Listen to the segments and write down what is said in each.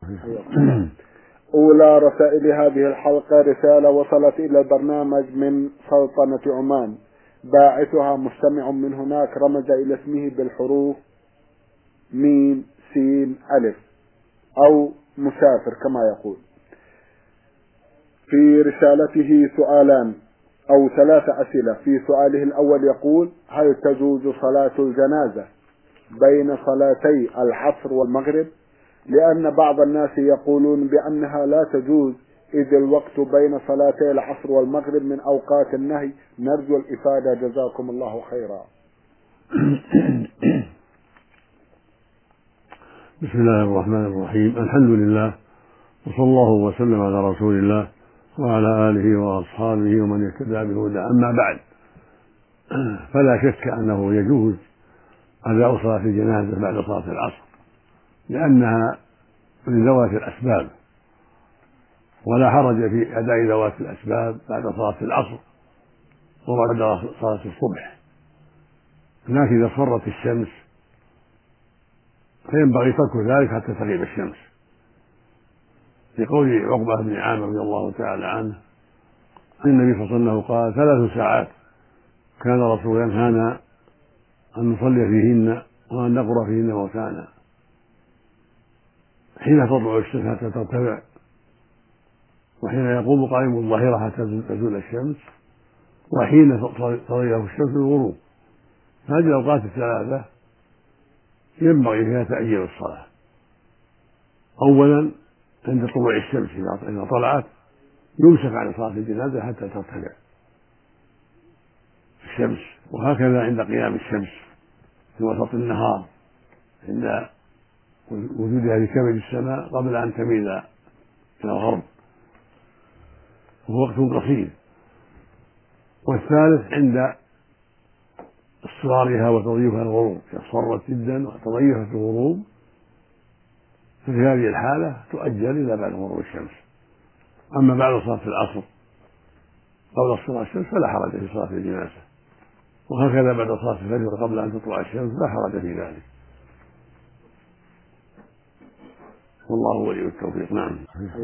حياكم الله. أولى رسائل هذه الحلقة رسالة وصلت إلى البرنامج من سلطنة عمان، باعثها مستمع من هناك رمز إلى اسمه بالحروف ميم سين ألف أو مسافر كما يقول. في رسالته سؤالان أو 3 أسئلة. في سؤاله الأول يقول: هل تجوز صلاة الجنازة بين صلاتي العصر والمغرب؟ لأن بعض الناس يقولون بأنها لا تجوز إذ الوقت بين صلاتي العصر والمغرب من أوقات النهي. نرجو الإفادة جزاكم الله خيرا. بسم الله الرحمن الرحيم. الحمد لله، وصلى الله وسلم على رسول الله وعلى آله وأصحابه ومن اهتدى بهداه. أما بعد، فلا شك أنه يجوز أداء صلاة الجنازة بعد صلاة العصر، لأنها من ذوات الأسباب، ولا حرج في أداء ذوات الأسباب بعد صلاة العصر وبعد صلاة الصبح. لكن إذا اصفرت الشمس فينبغي ترك ذلك حتى تغيب الشمس، لقول عقبة بن عامر رضي الله تعالى عنه أن النبي صلى الله عليه وسلم قال: 3 ساعات كان الرسول ينهانا أن نصلي فيهن وأن نقر فيهن موتانا: حين تطلع الشمس حتى ترتفع، وحين يقوم قائم الظهيرة حتى تزول الشمس، وحين تضيف الشمس الغروب. هذه الأوقات ال3 ينبغي فيها تأجيل الصلاة. أولا عند طلوع الشمس، إذا طلعت يمسك عن صلاة الجنازة حتى ترتفع الشمس، وهكذا عند قيام الشمس في وسط النهار عند وجودها في كبد السماء قبل أن تميل إلى الغرب، وهو وقت قصير. والثالث عند اصفرارها وتضييفها الغروب، إذا اصفرت جدا وتضيفت الغروب ففي هذه الحالة تؤجل إلى بعد غروب الشمس. أما بعد صلاة العصر قبل صلاة الشمس فلا حرج في صلاة الجنازة، وهكذا بعد صلاة الفجر قبل أن تطلع الشمس لا حرج في ذلك، والله ولي التوفيق. نعم.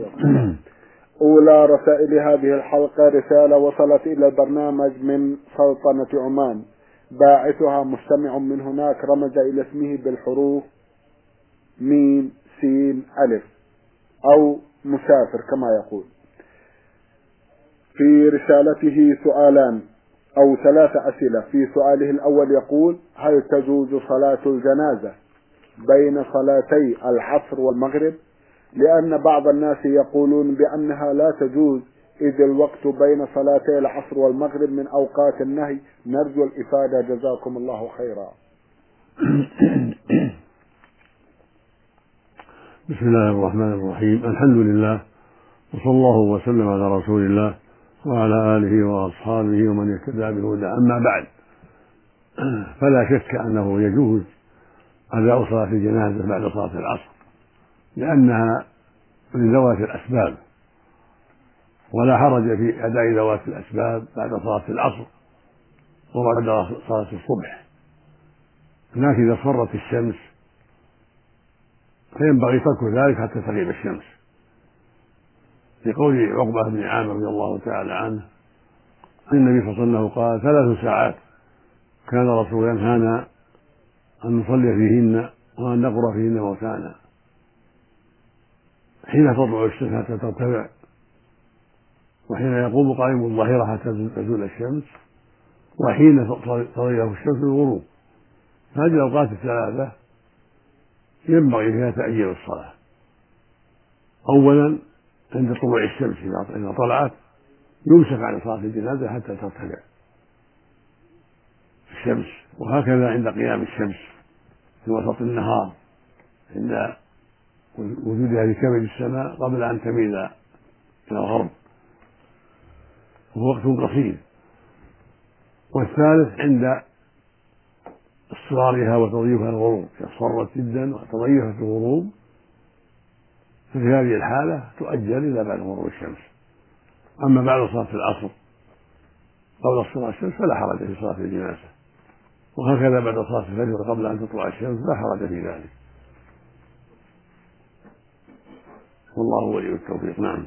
أولى رسائل هذه الحلقة رسالة وصلت إلى البرنامج من سلطنة عمان، باعثها مستمع من هناك رمز إلى اسمه بالحروف ميم سين ألف أو مسافر كما يقول. في رسالته سؤالان أو 3 أسئلة. في سؤاله الأول يقول: هل تجوز صلاة الجنازة بين صلاتي العصر والمغرب؟ لأن بعض الناس يقولون بأنها لا تجوز إذ الوقت بين صلاتي العصر والمغرب من أوقات النهي. نرجو الإفادة جزاكم الله خيرا. بسم الله الرحمن الرحيم. الحمد لله، وصلى الله وسلم على رسول الله وعلى آله وأصحابه ومن اهتدى بهداه. أما بعد، فلا شك أنه يجوز أداء صلاة الجنازة بعد صلاة العصر، لأنها من ذوات الأسباب، ولا حرج في أداء ذوات الأسباب بعد صلاة العصر وبعد صلاة الصبح. لكن إذا اصفرت الشمس فينبغي ترك ذلك حتى تغيب الشمس، لقول عقبة بن عامر رضي الله تعالى عنه أن النبي صلى الله عليه وسلم قال: 3 ساعات كان الرسول ينهانا أن نصلي فيهن وأن نقر فيهن موتانا: حين تطلع الشمس حتى ترتفع، وحين يقوم قائم الظهيرة حتى تزول الشمس، وحين تضيف الشمس الغروب. هذه الأوقات ال3 ينبغي فيها تأجيل الصلاة. أولا عند طلوع الشمس، إذا طلعت يمسك عن صلاة الجنازة حتى ترتفع الشمس، وهكذا عند قيام الشمس في وسط النهار عند وجودها في كبد السماء قبل أن تميل إلى الغرب، وهو وقت قصير. والثالث عند اصفرارها وتضييفها الغروب، إذا اصفرت جدا وتضيفت الغروب ففي هذه الحالة تؤجل إلى بعد غروب الشمس. أما بعد صلاة العصر قبل صلاة الشمس فلا حرج في صلاة الجنازة، وهكذا بعد صلاة الفجر قبل أن تطلع الشمس لا حرج في ذلك، والله ولي التوفيق. نعم.